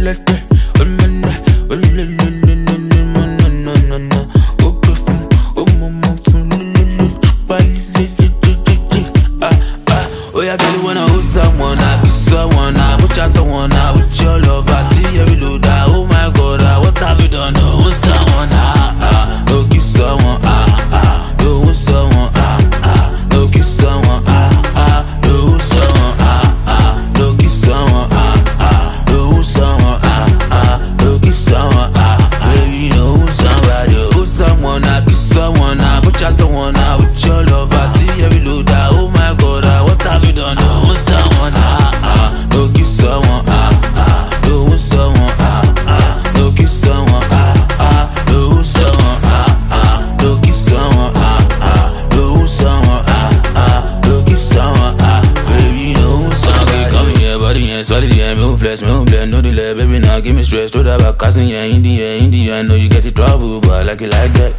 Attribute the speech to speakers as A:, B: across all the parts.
A: Oh yeah, girl, you wanna hold someone, I kiss someone, I put you someone, I with your love, I see every load, oh my God, what have you done? No, hold someone, no kiss someone, no hold someone, no kiss someone, no hold someone, no kiss someone, no hold someone, no kiss someone, baby, no hold someone, I kiss someone, I put you someone, I with your love, I see every load, oh my God, what have you done? No hold someone, no kiss someone, no hold someone, no kiss someone, no hold someone, no kiss someone, no hold someone, no kiss someone, baby, no hold someone. Come here, body, yeah, solid, yeah, me flex, no delay, baby, now give me stress, throw that back, casting, yeah, in the air, I know you get it trouble, but I like it like that.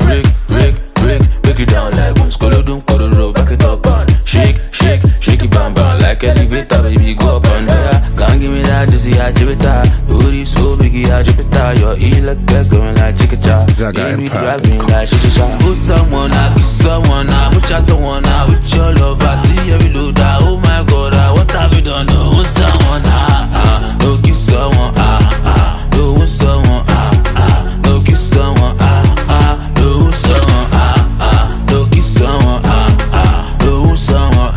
A: Break it down like one, skolo doom, kororo, back it up on, shake it, bam, like elevator, baby, go up and down. Can't give me that, just see I drip it out, booty so big, I drip it out, your ear like that, going like chicken-cha, baby, driving like shisha. Put someone, I kiss someone, I put you someone, I with your love, I see every load, oh my God, what have you done? No hold someone, no kiss someone, no hold someone, no kiss someone, no hold someone, no kiss someone, no hold someone,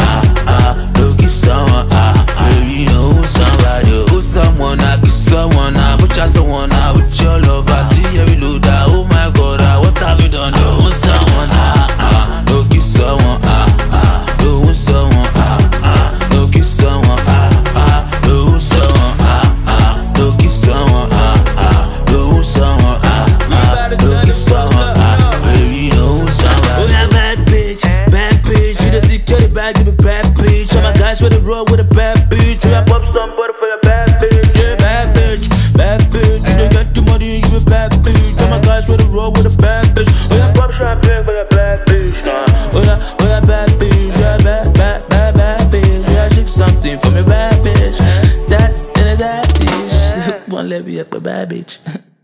A: no kiss someone, baby, no hold somebody, hold someone, I kiss someone, I put you someone, I with your love, I see every load, oh my God, what have you done? No hold someone, no kiss someone, no hold someone, no kiss someone, no hold someone, no kiss someone, no hold someone, no kiss someone, baby, no hold somebody. Oh yeah, bad bitch, you the security bag, give me bad bitch. All my guys with the road with a bad bitch. You pop some butter for your bad bitch, yeah, bad bitch. You don't got the money, give me bad bitch. All my guys with the road with a bad bitch. Oh yeah, pop champagne for your bad bitch. Oh yeah, bad bitch, yeah, bad bitch. Yeah, shake something for me, bad bitch. That bitch. One let me up a bad bitch.